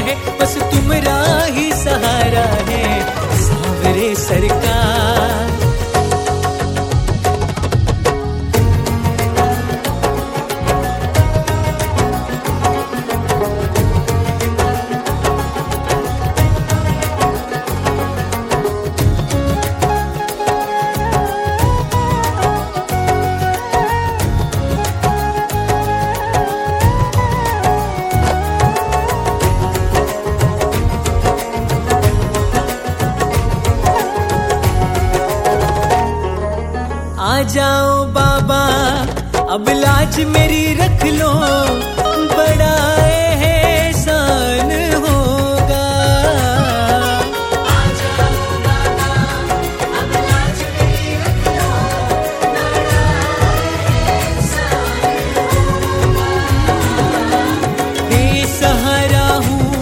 है, बस तुम्हारा ही सहारा है सांवरे सरकार। आ जाओ बाबा अब लाज मेरी रख लो, बड़ा